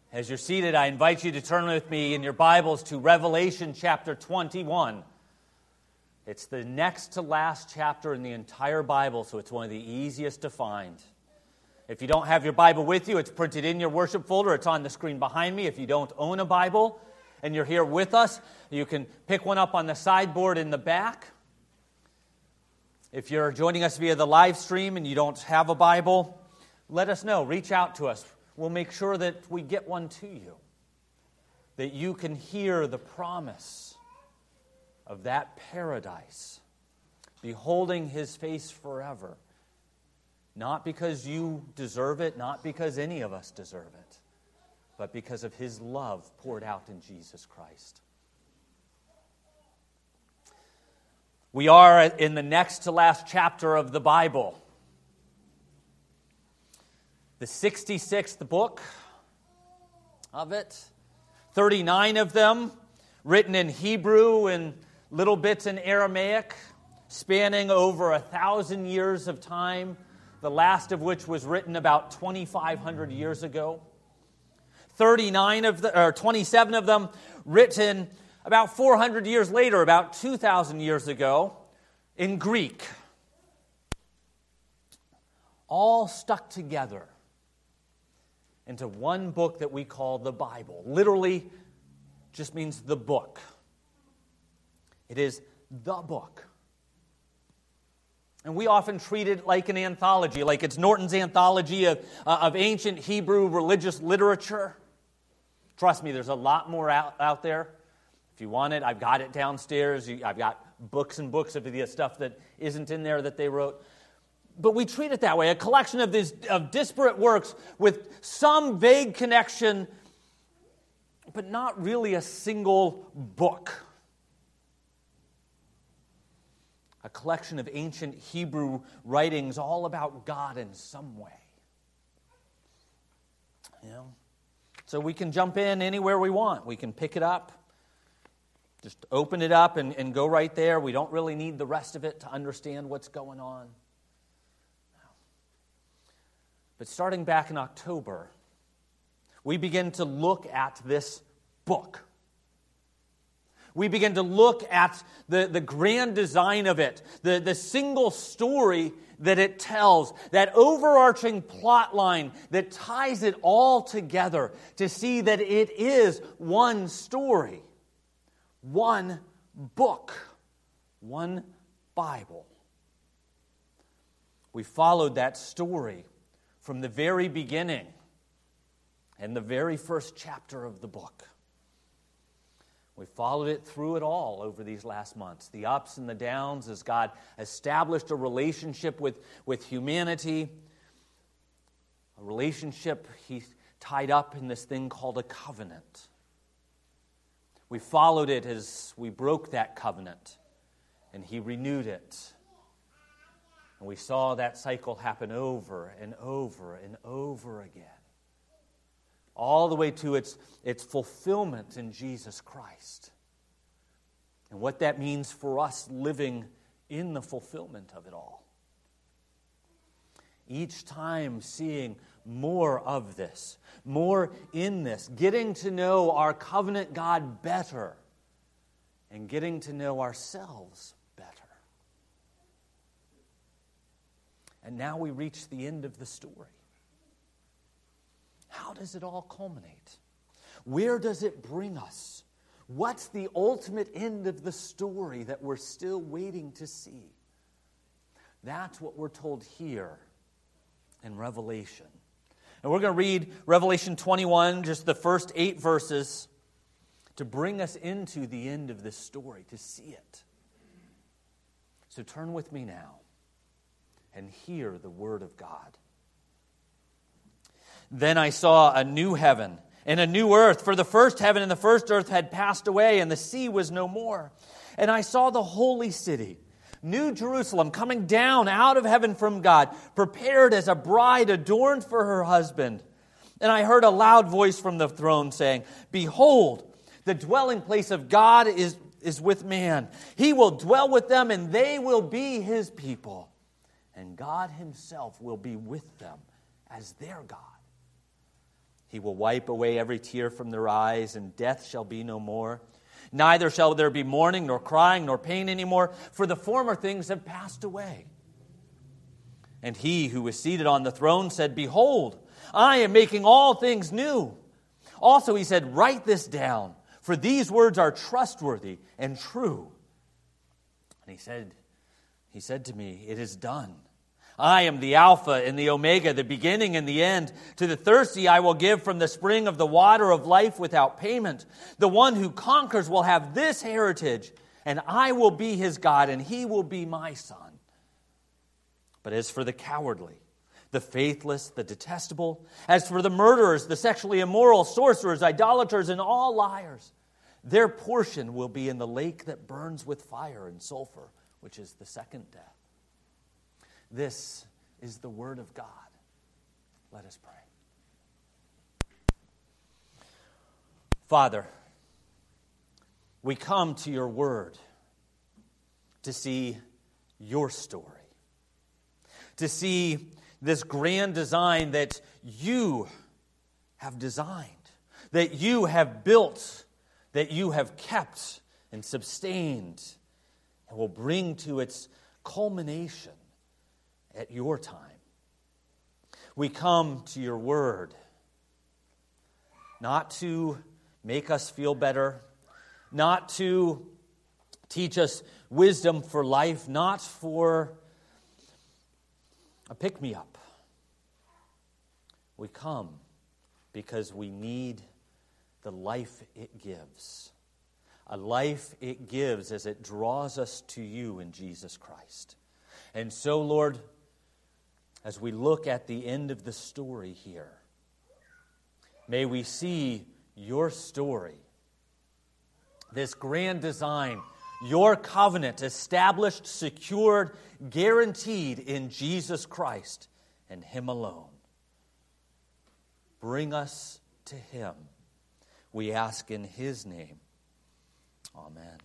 As you're seated, I invite you to turn with me in your Bibles to Revelation chapter 21. It's the next to last chapter in the entire Bible, so it's one of the easiest to find. If you don't have your Bible with you, it's printed in your worship folder. It's on the screen behind me. If you don't own a Bible and you're here with us, you can pick one up on the sideboard in the back. If you're joining us via the live stream and you don't have a Bible, let us know. Reach out to us. We'll make sure that we get one to you, that you can hear the promise of that paradise, beholding His face forever, not because you deserve it, not because any of us deserve it, but because of His love poured out in Jesus Christ. We are in the next to last chapter of the Bible. The 66th book of it, 39 of them written in Hebrew and little bits in Aramaic, spanning over 1,000 years of time, the last of which was written about 2,500 years ago. 27 of them written about 400 years later, about 2,000 years ago, in Greek. All stuck together into one book that we call the Bible. Literally just means the book. It is the book. And we often treat it like an anthology, like it's Norton's anthology of ancient Hebrew religious literature. Trust me, there's a lot more out there. If you want it, I've got it downstairs. I've got books and books of the stuff that isn't in there that they wrote. But we treat it that way, a collection of disparate works with some vague connection, but not really a single book. A collection of ancient Hebrew writings all about God in some way. So we can jump in anywhere we want. We can pick it up, just open it up and go right there. We don't really need the rest of it to understand what's going on. But starting back in October, we begin to look at this book. We begin to look at the grand design of it, the single story that it tells, that overarching plot line that ties it all together to see that it is one story, one book, one Bible. We followed that story from the very beginning and the very first chapter of the book. We followed it through it all over these last months, the ups and the downs as God established a relationship with humanity, a relationship He tied up in this thing called a covenant. We followed it as we broke that covenant, and He renewed it. And we saw that cycle happen over and over and over again, all the way to its fulfillment in Jesus Christ. And what that means for us living in the fulfillment of it all. Each time seeing more of this, more in this, getting to know our covenant God better, and getting to know ourselves better. And now we reach the end of the story. How does it all culminate? Where does it bring us? What's the ultimate end of the story that we're still waiting to see? That's what we're told here in Revelation. And we're going to read Revelation 21, just the first 8 verses, to bring us into the end of this story, to see it. So turn with me now and hear the word of God. Then I saw a new heaven and a new earth, for the first heaven and the first earth had passed away, and the sea was no more. And I saw the holy city, New Jerusalem, coming down out of heaven from God, prepared as a bride adorned for her husband. And I heard a loud voice from the throne saying, "Behold, the dwelling place of God is with man. He will dwell with them, and they will be His people. And God Himself will be with them as their God. He will wipe away every tear from their eyes, and death shall be no more. Neither shall there be mourning, nor crying, nor pain anymore, for the former things have passed away. And he who was seated on the throne said, Behold, I am making all things new. Also he said, Write this down, for these words are trustworthy and true. And he said to me, It is done. I am the Alpha and the Omega, the beginning and the end. To the thirsty I will give from the spring of the water of life without payment. The one who conquers will have this heritage, and I will be his God, and he will be my son. But as for the cowardly, the faithless, the detestable, as for the murderers, the sexually immoral, sorcerers, idolaters, and all liars, their portion will be in the lake that burns with fire and sulfur, which is the second death. This is the word of God. Let us pray. Father, we come to your word to see your story, to see this grand design that you have designed, that you have built, that you have kept and sustained, and will bring to its culmination at your time. We come to your word not to make us feel better, not to teach us wisdom for life, not for a pick-me-up. We come because we need the life it gives. A life it gives as it draws us to you in Jesus Christ. And so, Lord, as we look at the end of the story here, may we see your story, this grand design, your covenant established, secured, guaranteed in Jesus Christ and him alone. Bring us to him. We ask in his name. Amen.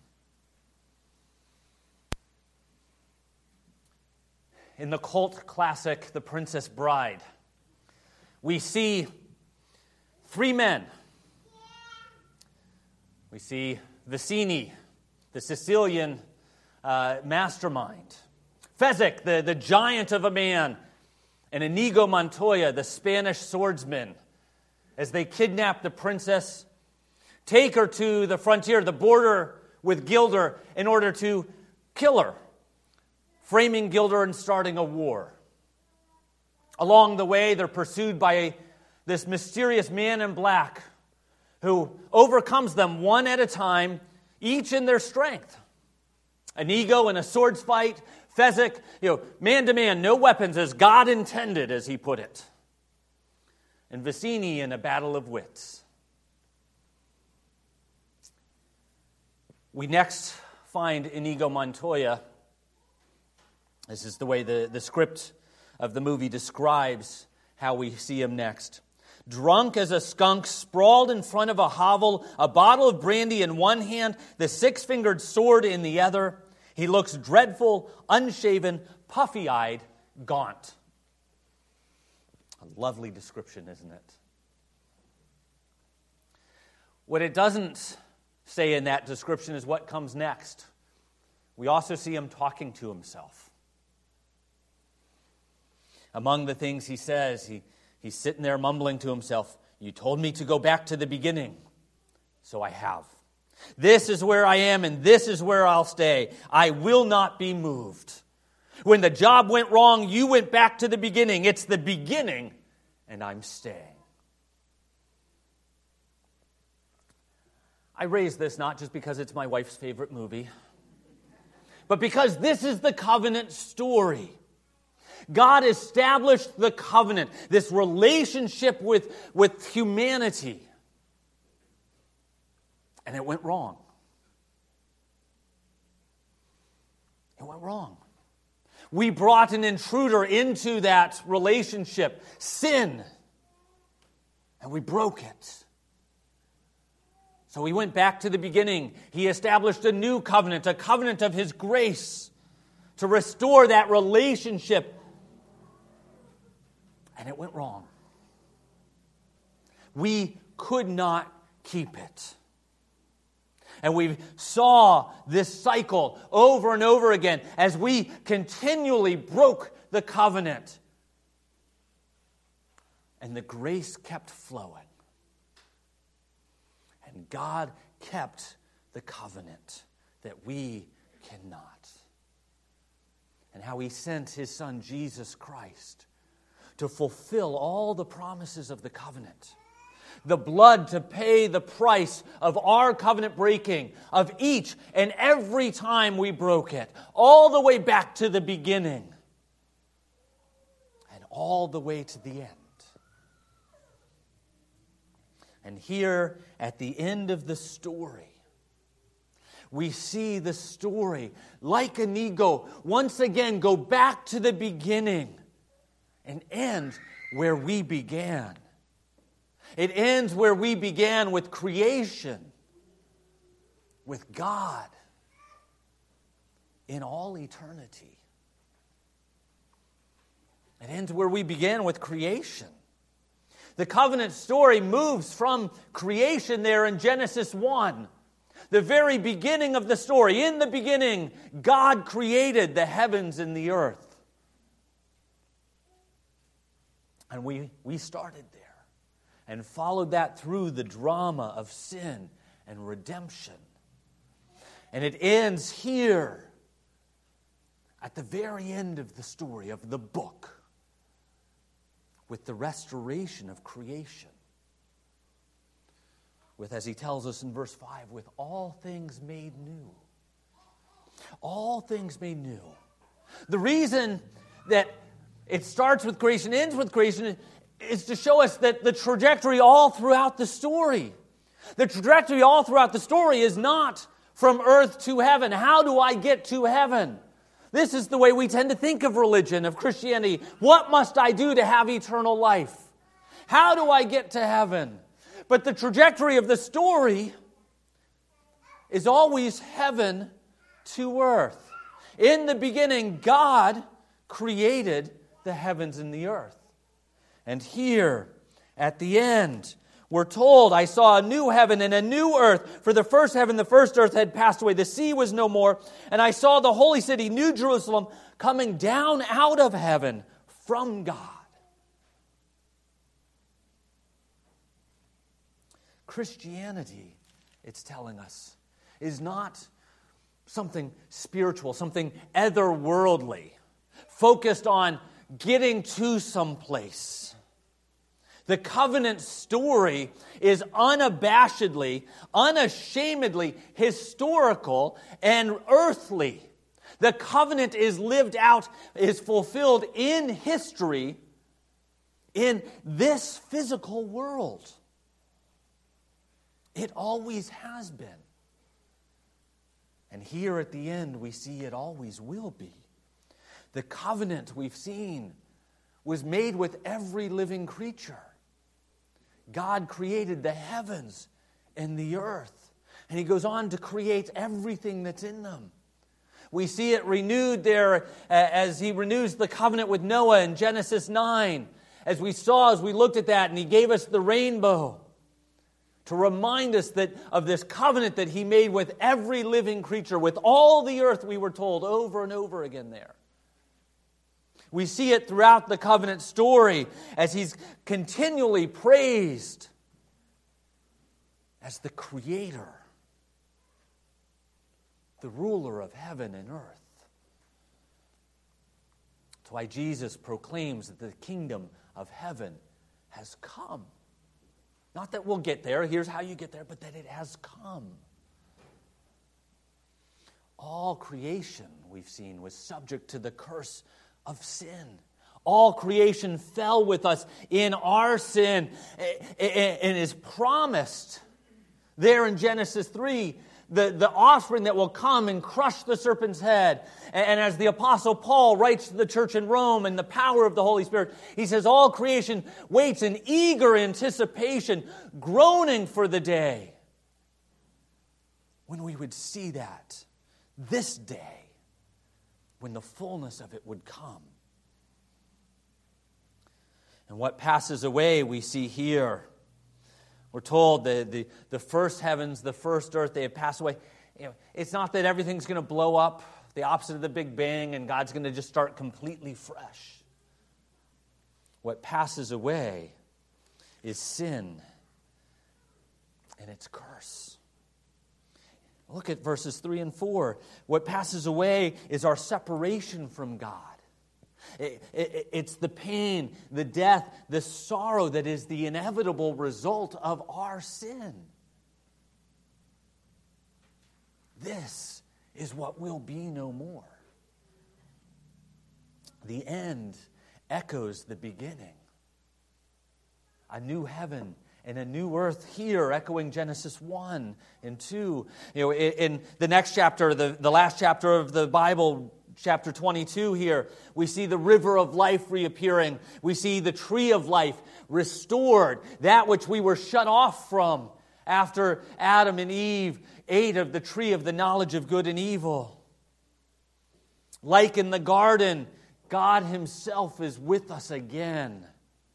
In the cult classic, The Princess Bride, we see three men. We see Vizzini, the Sicilian mastermind, Fezzik, the giant of a man, and Inigo Montoya, the Spanish swordsman, as they kidnap the princess, take her to the frontier, the border with Gilder, in order to kill her, framing Gilder and starting a war. Along the way, they're pursued by this mysterious man in black who overcomes them one at a time, each in their strength. Inigo in a swords fight, Fezzik, man to man, no weapons, as God intended, as he put it. And Vizzini in a battle of wits. We next find Inigo Montoya. This is the way the script of the movie describes how we see him next. Drunk as a skunk, sprawled in front of a hovel, a bottle of brandy in one hand, the six-fingered sword in the other. He looks dreadful, unshaven, puffy-eyed, gaunt. A lovely description, isn't it? What it doesn't say in that description is what comes next. We also see him talking to himself. Among the things he says, he's sitting there mumbling to himself, "You told me to go back to the beginning, so I have. This is where I am, and this is where I'll stay. I will not be moved. When the job went wrong, you went back to the beginning. It's the beginning, and I'm staying." I raise this not just because it's my wife's favorite movie, but because this is the covenant story. God established the covenant, this relationship with humanity. And it went wrong. It went wrong. We brought an intruder into that relationship, sin, and we broke it. So we went back to the beginning. He established a new covenant, a covenant of his grace, to restore that relationship. And it went wrong. we could not keep it. And we saw this cycle over and over again as we continually broke the covenant. And the grace kept flowing. And God kept the covenant that we cannot. And how He sent His Son, Jesus Christ, to fulfill all the promises of the covenant. The blood to pay the price of our covenant breaking, of each and every time we broke it, all the way back to the beginning, and all the way to the end. And here, at the end of the story, we see the story, like Inigo, once again go back to the beginning and end where we began. It ends where we began, with creation, with God in all eternity. It ends where we began, with creation. The covenant story moves from creation there in Genesis 1. The very beginning of the story. In the beginning, God created the heavens and the earth. And we started there and followed that through the drama of sin and redemption. And it ends here at the very end of the story of the book with the restoration of creation. With, as He tells us in verse 5, with all things made new. All things made new. The reason that it starts with creation, ends with creation, is to show us that the trajectory all throughout the story. The trajectory all throughout the story is not from earth to heaven. How do I get to heaven? This is the way we tend to think of religion, of Christianity. What must I do to have eternal life? How do I get to heaven? But the trajectory of the story is always heaven to earth. In the beginning, God created the heavens and the earth. And here, at the end, we're told, I saw a new heaven and a new earth. For the first heaven, the first earth had passed away. The sea was no more. And I saw the holy city, New Jerusalem, coming down out of heaven from God. Christianity, it's telling us, is not something spiritual, something otherworldly, focused on getting to some place. The covenant story is unabashedly, unashamedly historical and earthly. The covenant is lived out, is fulfilled in history in this physical world. It always has been. And here at the end, we see it always will be. The covenant we've seen was made with every living creature. God created the heavens and the earth, and He goes on to create everything that's in them. We see it renewed there as He renews the covenant with Noah in Genesis 9, as we saw as we looked at that, and He gave us the rainbow to remind us that of this covenant that He made with every living creature, with all the earth, we were told over and over again there. We see it throughout the covenant story as He's continually praised as the Creator, the ruler of heaven and earth. That's why Jesus proclaims that the kingdom of heaven has come. Not that we'll get there, here's how you get there, but that it has come. All creation, we've seen, was subject to the curse of sin. All creation fell with us in our sin and is promised there in Genesis 3, the offspring that will come and crush the serpent's head. And as the Apostle Paul writes to the church in Rome in the power of the Holy Spirit, he says, all creation waits in eager anticipation, groaning for the day when we would see that, this day, when the fullness of it would come. And what passes away, we see here, We're told the first heavens, the first earth, they have passed away. It's not that everything's going to blow up, the opposite of the Big Bang, and God's going to just start completely fresh. What passes away is sin and its curse. Look at verses 3 and 4. What passes away is our separation from God. It's the pain, the death, the sorrow that is the inevitable result of our sin. This is what will be no more. The end echoes the beginning. A new heaven and a new earth here, echoing Genesis 1 and 2. In the next chapter, the last chapter of the Bible, chapter 22 here, we see the river of life reappearing. We see the tree of life restored, that which we were shut off from after Adam and Eve ate of the tree of the knowledge of good and evil. Like in the garden, God Himself is with us again.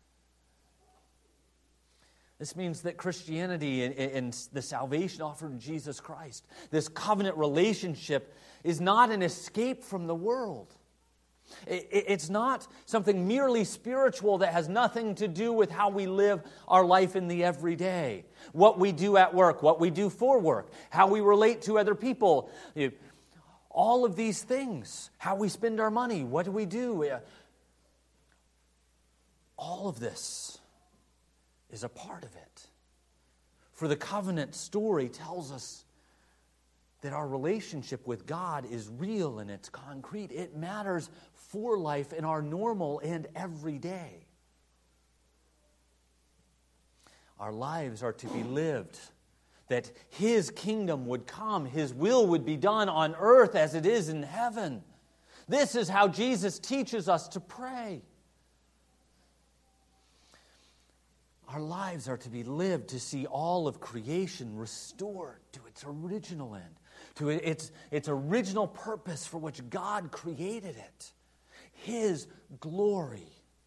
This means that Christianity and the salvation offered in Jesus Christ, this covenant relationship, is not an escape from the world. It's not something merely spiritual that has nothing to do with how we live our life in the everyday. What we do at work, what we do for work, how we relate to other people. All of these things, how we spend our money, what do we do? All of this is a part of it. For the covenant story tells us that our relationship with God is real and it's concrete. It matters for life in our normal and everyday. Our lives are to be lived, that His kingdom would come, His will would be done on earth as it is in heaven. This is how Jesus teaches us to pray. Our lives are to be lived to see all of creation restored to its original end, to its original purpose for which God created it, His glory.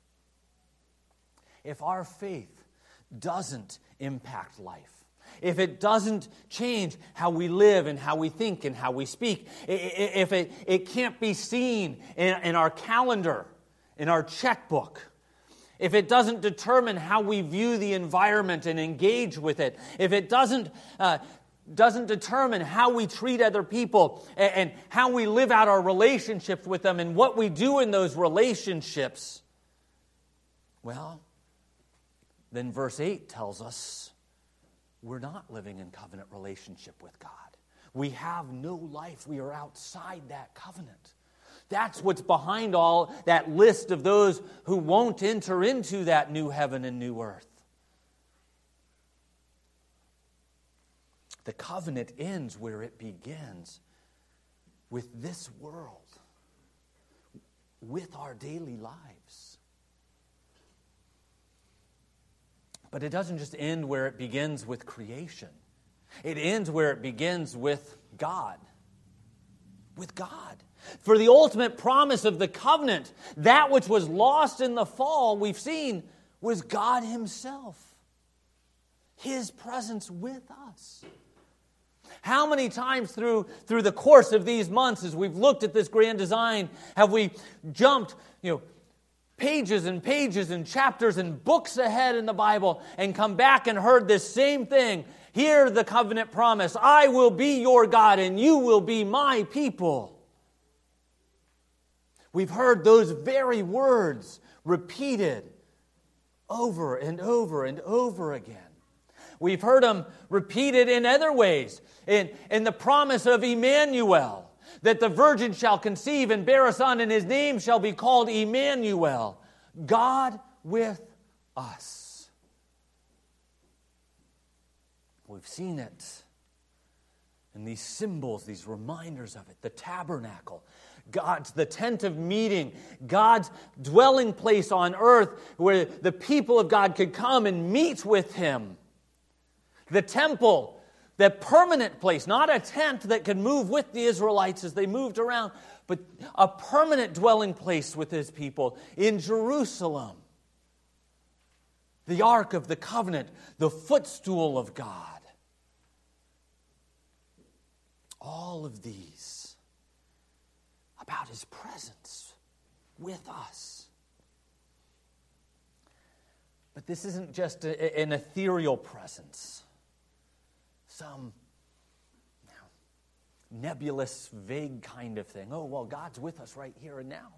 If our faith doesn't impact life, if it doesn't change how we live and how we think and how we speak, if it can't be seen in our calendar, in our checkbook, if it doesn't determine how we view the environment and engage with it, if it doesn't determine how we treat other people and how we live out our relationships with them and what we do in those relationships, well, then verse 8 tells us we're not living in covenant relationship with God. We have no life. We are outside that covenant. That's what's behind all that list of those who won't enter into that new heaven and new earth. The covenant ends where it begins, with this world, with our daily lives. But it doesn't just end where it begins with creation. It ends where it begins with God. With God. For the ultimate promise of the covenant, that which was lost in the fall, we've seen, was God Himself. His presence with us. How many times through the course of these months, as we've looked at this grand design, have we jumped, pages and pages and chapters and books ahead in the Bible and come back and heard this same thing? Hear the covenant promise, I will be your God and you will be my people. We've heard those very words repeated over and over and over again. We've heard them repeated in other ways. In the promise of Emmanuel, that the virgin shall conceive and bear a son, and his name shall be called Emmanuel, God with us. We've seen it in these symbols, these reminders of it. The tabernacle, the tent of meeting, God's dwelling place on earth where the people of God could come and meet with Him. The temple, the permanent place, not a tent that could move with the Israelites as they moved around, but a permanent dwelling place with His people in Jerusalem. the Ark of the Covenant, the footstool of God. All of these about His presence with us. But this isn't just an ethereal presence, some nebulous, vague kind of thing. Oh, well, God's with us right here and now.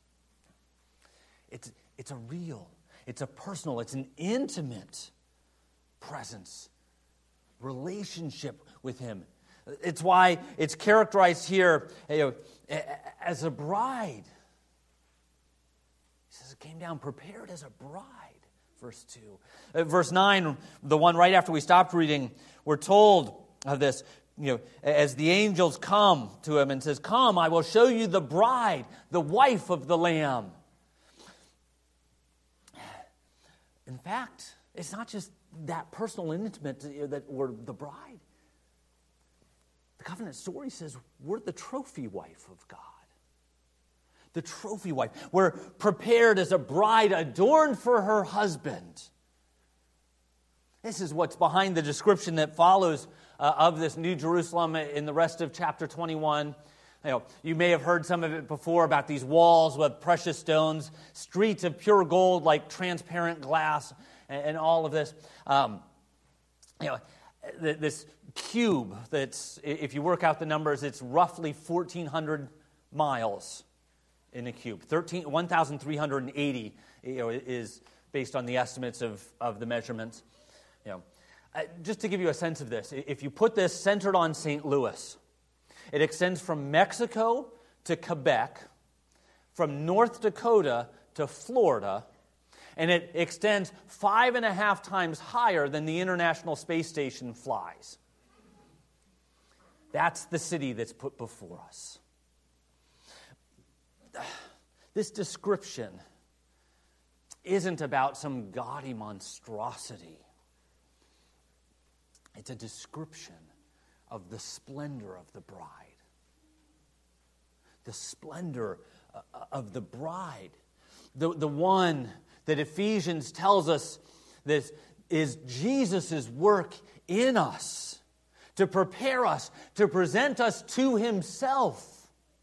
It's a real, it's a personal, it's an intimate presence, relationship with Him. It's why it's characterized here as a bride. He says it came down prepared as a bride, verse 2. Verse 9, the one right after we stopped reading, we're told of this, as the angels come to him and says, "Come, I will show you the bride, the wife of the Lamb." In fact, it's not just that personal and intimate that we're the bride. The covenant story says we're the trophy wife of God. The trophy wife. We're prepared as a bride adorned for her husband. This is what's behind the description that follows of this New Jerusalem in the rest of chapter 21. You may have heard some of it before about these walls with precious stones, streets of pure gold like transparent glass, and all of this. This cube that's, if you work out the numbers, it's roughly 1,400 miles in a cube. 1,380 is based on the estimates of the measurements. Just to give you a sense of this, if you put this centered on St. Louis, it extends from Mexico to Quebec, from North Dakota to Florida, and it extends 5.5 times higher than the International Space Station flies. That's the city that's put before us. This description isn't about some gaudy monstrosity. It's a description of the splendor of the bride. The splendor of the bride. The one that Ephesians tells us this is Jesus' work in us to prepare us, to present us to Himself,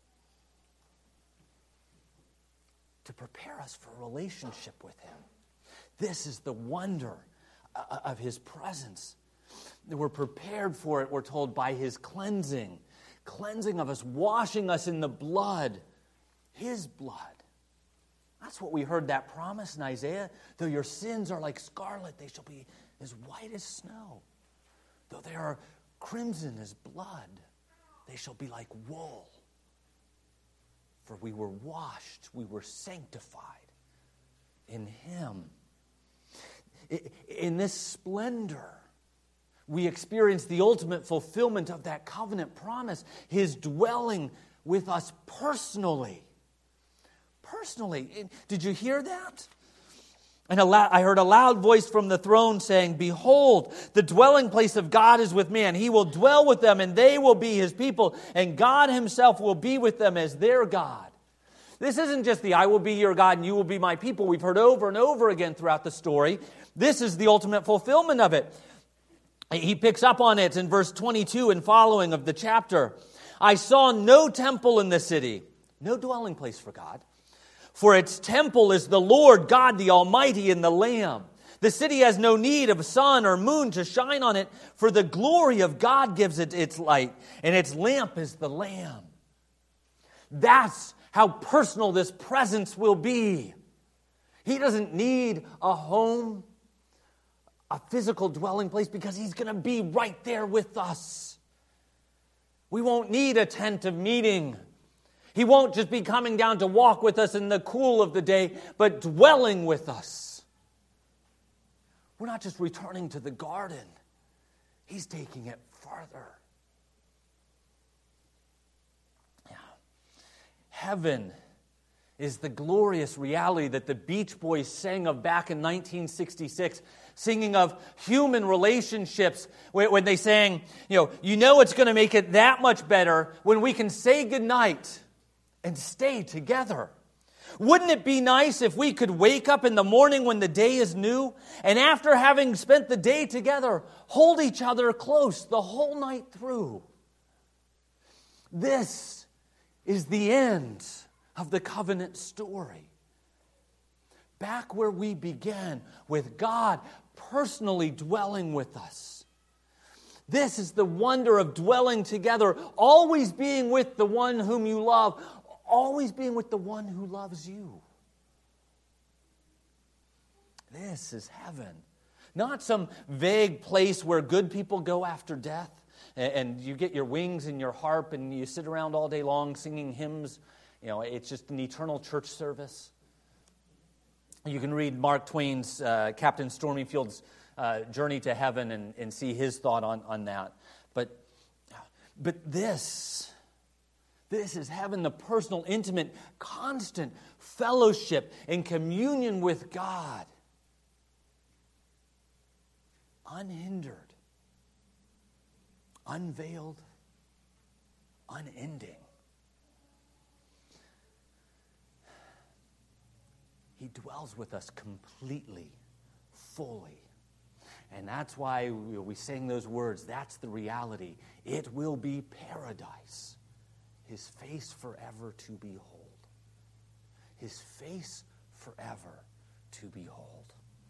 to prepare us for a relationship with Him. This is the wonder of His presence. We're prepared for it, we're told, by His cleansing of us, washing us in the blood, His blood. That's what we heard that promise in Isaiah. Though your sins are like scarlet, they shall be as white as snow. Though they are crimson as blood, they shall be like wool. For we were washed, we were sanctified in Him. In this splendor, we experience the ultimate fulfillment of that covenant promise, His dwelling with us personally. Personally. Did you hear that? And I heard a loud voice from the throne saying, "Behold, the dwelling place of God is with man. He will dwell with them, and they will be His people, and God Himself will be with them as their God." This isn't just the "I will be your God and you will be my people" we've heard over and over again throughout the story. This is the ultimate fulfillment of it. He picks up on it in verse 22 and following of the chapter. "I saw no temple in the city," no dwelling place for God, "for its temple is the Lord God, the Almighty, and the Lamb. The city has no need of sun or moon to shine on it, for the glory of God gives it its light, and its lamp is the Lamb." That's how personal this presence will be. He doesn't need a home, a physical dwelling place, because He's going to be right there with us. We won't need a tent of meeting. He won't just be coming down to walk with us in the cool of the day, but dwelling with us. We're not just returning to the garden. He's taking it further. Yeah. Heaven is the glorious reality that the Beach Boys sang of back in 1966, singing of human relationships when they sang, it's going to make it that much better when we can say goodnight and stay together. Wouldn't it be nice if we could wake up in the morning when the day is new, and after having spent the day together, hold each other close the whole night through? This is the end of the covenant story. Back where we began, with God personally dwelling with us. This is the wonder of dwelling together, always being with the one whom you love, always being with the one who loves you. This is heaven. Not some vague place where good people go after death, and you get your wings and your harp and you sit around all day long singing hymns. It's just an eternal church service. You can read Mark Twain's Captain Stormyfield's Journey to Heaven and see his thought on that. But this is heaven, the personal, intimate, constant fellowship and communion with God. Unhindered, unveiled, unending. He dwells with us completely, fully. And that's why we sing those words. That's the reality. It will be paradise. His face forever to behold. His face forever to behold.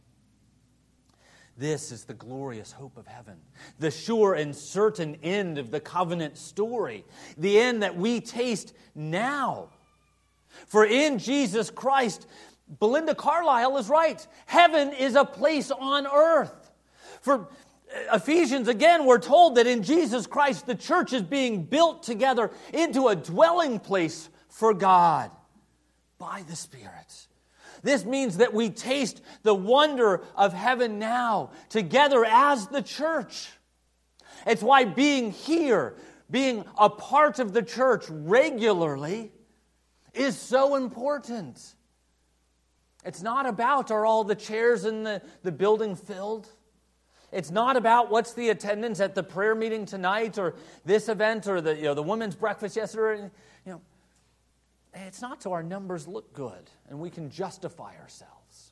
This is the glorious hope of heaven, the sure and certain end of the covenant story, the end that we taste now. For in Jesus Christ, Belinda Carlisle is right. Heaven is a place on earth. For Ephesians, again, we're told that in Jesus Christ, the church is being built together into a dwelling place for God by the Spirit. This means that we taste the wonder of heaven now, together as the church. It's why being here, being a part of the church regularly, is so important. It's not about are all the chairs in the building filled. It's not about what's the attendance at the prayer meeting tonight or this event or the women's breakfast yesterday. It's not so our numbers look good and we can justify ourselves.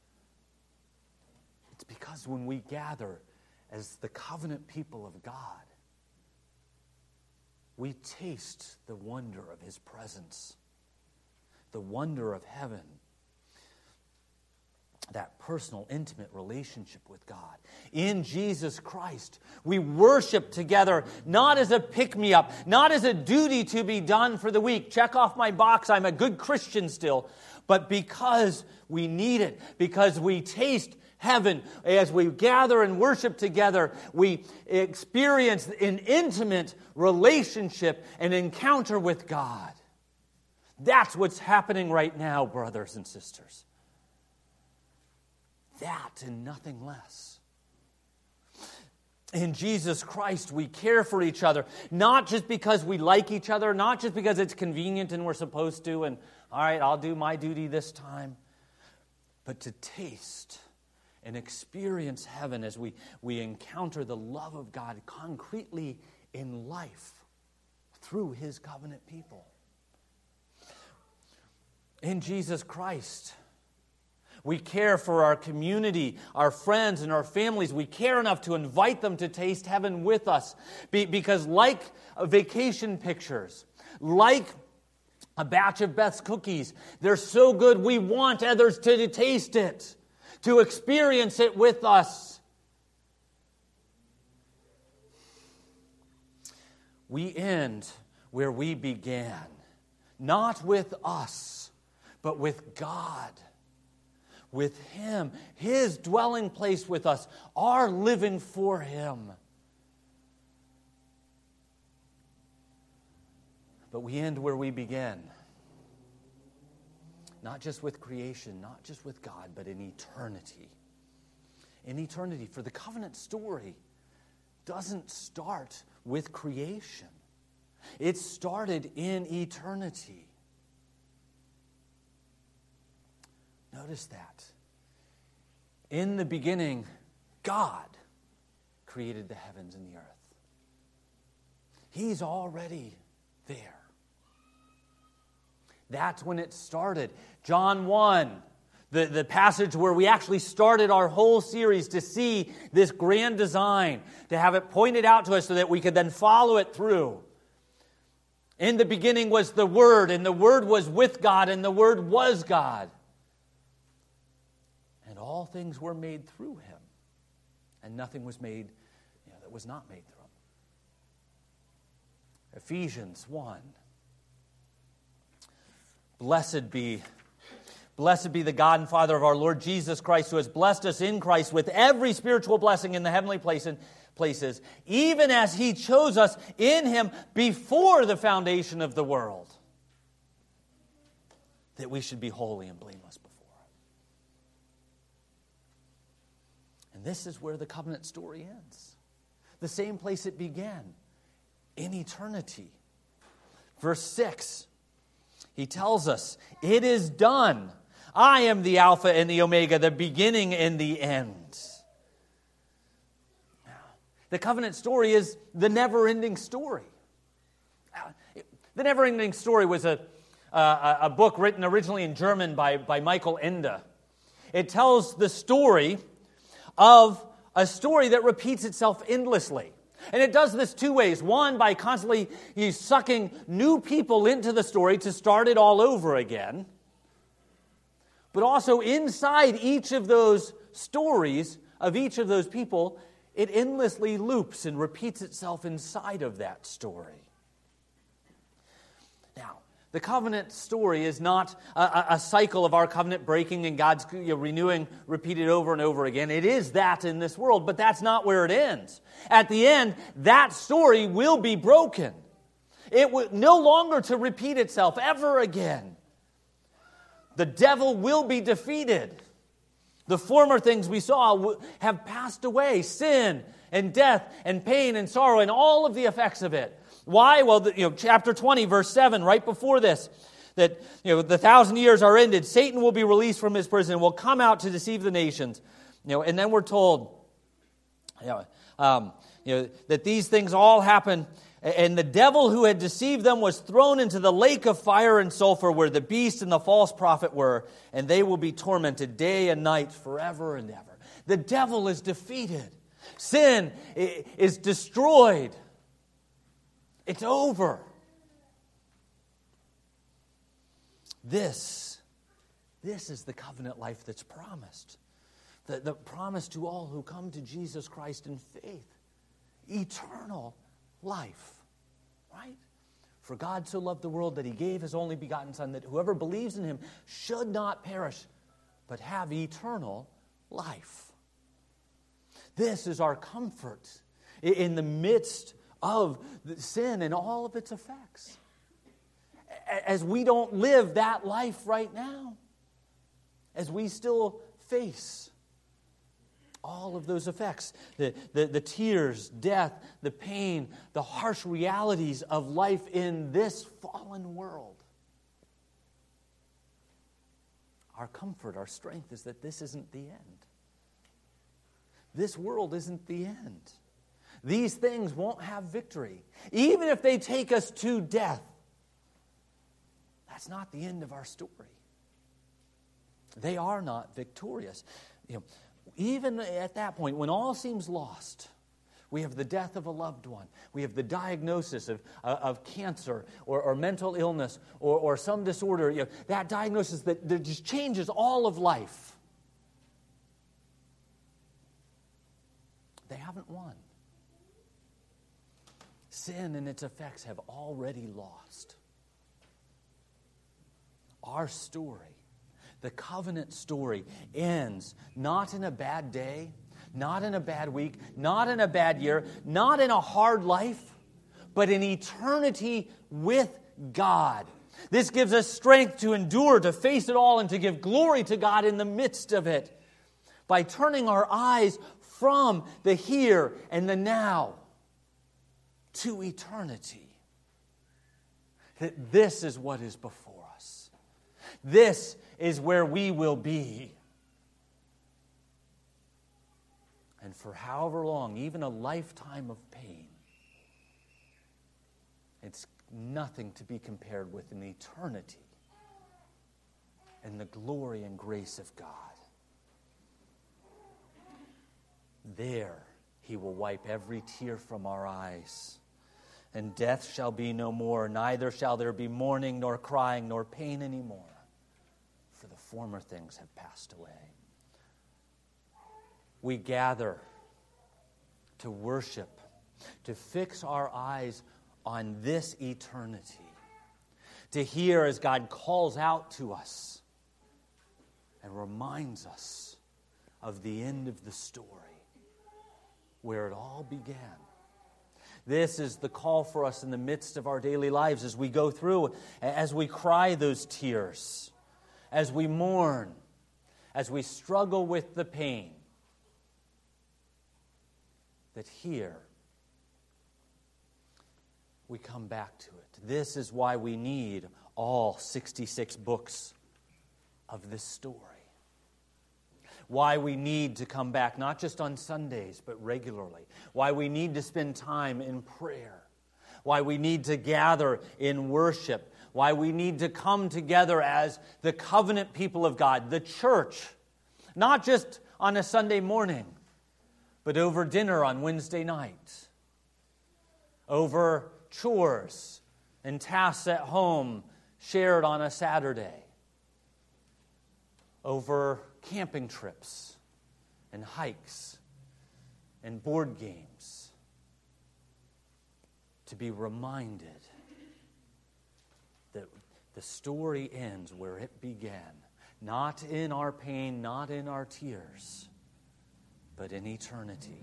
It's because when we gather as the covenant people of God, we taste the wonder of His presence, the wonder of heaven, that personal, intimate relationship with God. In Jesus Christ, we worship together, not as a pick-me-up, not as a duty to be done for the week. Check off my box, I'm a good Christian still. But because we need it, because we taste heaven, as we gather and worship together, we experience an intimate relationship and encounter with God. That's what's happening right now, brothers and sisters. That and nothing less. In Jesus Christ, we care for each other, not just because we like each other, not just because it's convenient and we're supposed to, and all right, I'll do my duty this time, but to taste and experience heaven as we encounter the love of God concretely in life through His covenant people. In Jesus Christ, we care for our community, our friends, and our families. We care enough to invite them to taste heaven with us. Because like vacation pictures, like a batch of Beth's cookies, they're so good we want others to taste it, to experience it with us. We end where we began, not with us, but with God. With Him, His dwelling place with us, our living for Him. But we end where we began. Not just with creation, not just with God, but in eternity. In eternity, for the covenant story doesn't start with creation. It started in eternity. Notice that. In the beginning, God created the heavens and the earth. He's already there. That's when it started. John 1, the passage where we actually started our whole series to see this grand design, to have it pointed out to us so that we could then follow it through. In the beginning was the Word, and the Word was with God, and the Word was God. And all things were made through Him, and nothing was made that was not made through Him. Ephesians 1. Blessed be the God and Father of our Lord Jesus Christ, who has blessed us in Christ with every spiritual blessing in the heavenly places, even as He chose us in Him before the foundation of the world, that we should be holy and blameless before Him. And this is where the covenant story ends. The same place it began, in eternity. Verse 6, He tells us, "It is done. I am the Alpha and the Omega, the beginning and the end." The covenant story is the never-ending story. The Never-Ending Story was a book written originally in German by Michael Ende. It tells the story of a story that repeats itself endlessly. And it does this two ways. One, by constantly sucking new people into the story to start it all over again. But also inside each of those stories of each of those people, it endlessly loops and repeats itself inside of that story. Now, the covenant story is not a cycle of our covenant breaking and God's renewing, repeated over and over again. It is that in this world, but that's not where it ends. At the end, that story will be broken. It will no longer to repeat itself ever again. The devil will be defeated. The former things we saw have passed away. Sin and death and pain and sorrow and all of the effects of it. Why? Well, chapter 20, verse 7, right before this, that the 1,000 years are ended. Satan will be released from his prison and will come out to deceive the nations. And then we're told that these things all happen. And the devil who had deceived them was thrown into the lake of fire and sulfur where the beast and the false prophet were, and they will be tormented day and night forever and ever. The devil is defeated. Sin is destroyed. It's over. This is the covenant life that's promised. The promise to all who come to Jesus Christ in faith. Eternal life, right? For God so loved the world that He gave His only begotten Son, that whoever believes in Him should not perish, but have eternal life. This is our comfort in the midst of sin and all of its effects. As we don't live that life right now, as we still face all of those effects, the tears, death, the pain, the harsh realities of life in this fallen world. Our comfort, our strength is that this isn't the end. This world isn't the end. These things won't have victory. Even if they take us to death, that's not the end of our story. They are not victorious. Even at that point, when all seems lost, we have the death of a loved one. We have the diagnosis of cancer or mental illness or some disorder. That diagnosis that just changes all of life. They haven't won. Sin and its effects have already lost. Our story, the covenant story, ends not in a bad day, not in a bad week, not in a bad year, not in a hard life, but in eternity with God. This gives us strength to endure, to face it all, and to give glory to God in the midst of it by turning our eyes from the here and the now to eternity. That this is what is before us. This is where we will be. And for however long, even a lifetime of pain, it's nothing to be compared with an eternity and the glory and grace of God. There He will wipe every tear from our eyes, and death shall be no more, neither shall there be mourning, nor crying, nor pain anymore, for the former things have passed away. We gather to worship, to fix our eyes on this eternity, to hear as God calls out to us and reminds us of the end of the story, where it all began. This is the call for us in the midst of our daily lives as we go through, as we cry those tears, as we mourn, as we struggle with the pain, that here we come back to it. This is why we need all 66 books of this story. Why we need to come back, not just on Sundays, but regularly. Why we need to spend time in prayer. Why we need to gather in worship. Why we need to come together as the covenant people of God, the church, not just on a Sunday morning, but over dinner on Wednesday night, over chores and tasks at home shared on a Saturday, over camping trips and hikes and board games, to be reminded that the story ends where it began, not in our pain, not in our tears, but in eternity.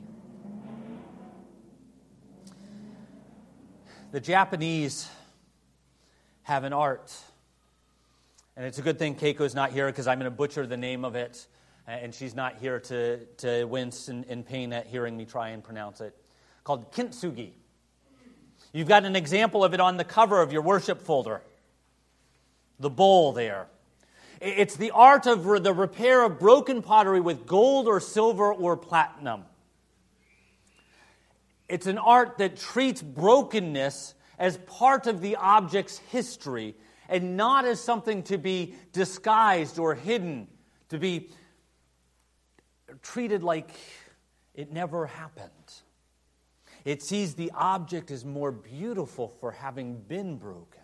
The Japanese have an art, and it's a good thing Keiko's not here because I'm going to butcher the name of it, and she's not here to wince in pain at hearing me try and pronounce it, called kintsugi. You've got an example of it on the cover of your worship folder, the bowl there. It's the art of the repair of broken pottery with gold or silver or platinum. It's an art that treats brokenness as part of the object's history and not as something to be disguised or hidden, to be treated like it never happened. It sees the object as more beautiful for having been broken.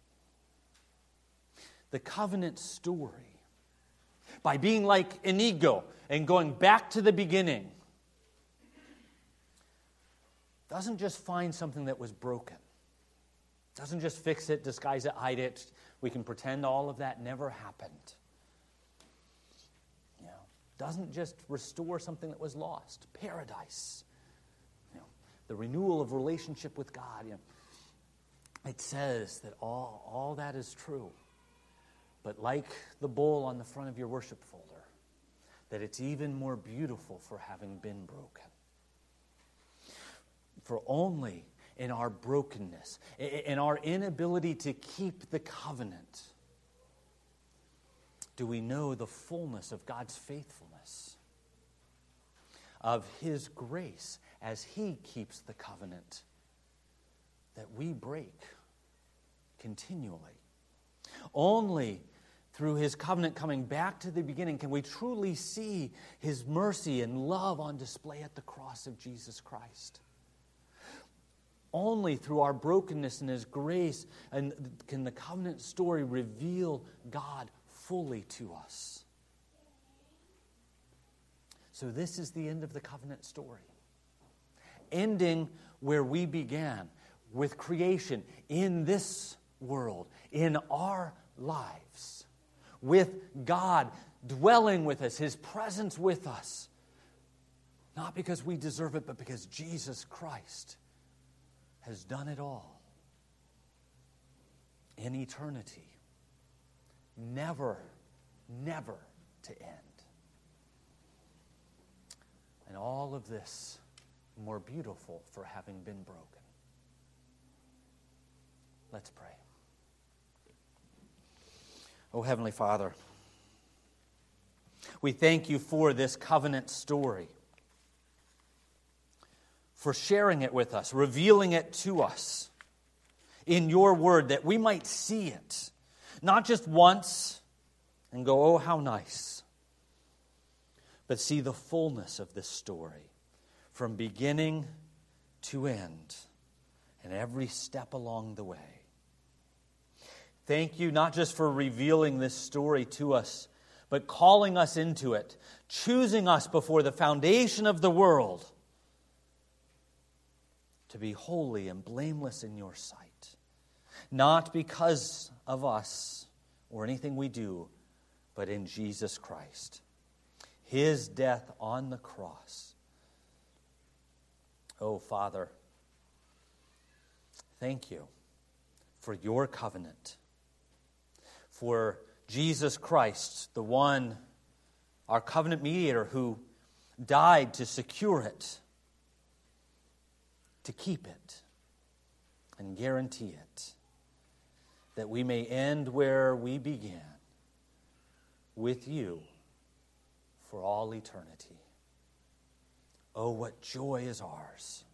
The covenant story, by being like Inigo and going back to the beginning, doesn't just find something that was broken. Doesn't just fix it, disguise it, hide it. We can pretend all of that never happened. Doesn't just restore something that was lost. Paradise. The renewal of relationship with God. It says that all that is true. But like the bowl on the front of your worship folder, that it's even more beautiful for having been broken. For only in our brokenness, in our inability to keep the covenant, do we know the fullness of God's faithfulness, of His grace as He keeps the covenant that we break continually. Only through His covenant coming back to the beginning can we truly see His mercy and love on display at the cross of Jesus Christ. Only through our brokenness and His grace can the covenant story reveal God fully to us. So this is the end of the covenant story. Ending where we began, with creation in this world, in our lives, with God dwelling with us, His presence with us, not because we deserve it, but because Jesus Christ has done it all in eternity, never to end. And all of this more beautiful for having been broken. Let's pray. Oh, Heavenly Father, we thank You for this covenant story, for sharing it with us, revealing it to us in Your word that we might see it, not just once and go, oh, how nice. But see the fullness of this story from beginning to end and every step along the way. Thank you not just for revealing this story to us, but calling us into it, choosing us before the foundation of the world to be holy and blameless in your sight. Not because of us or anything we do, but in Jesus Christ. His death on the cross. Oh, Father, thank you for your covenant, for Jesus Christ, the one, our covenant mediator, who died to secure it, to keep it, and guarantee it, that we may end where we began, with you for all eternity. Oh, what joy is ours.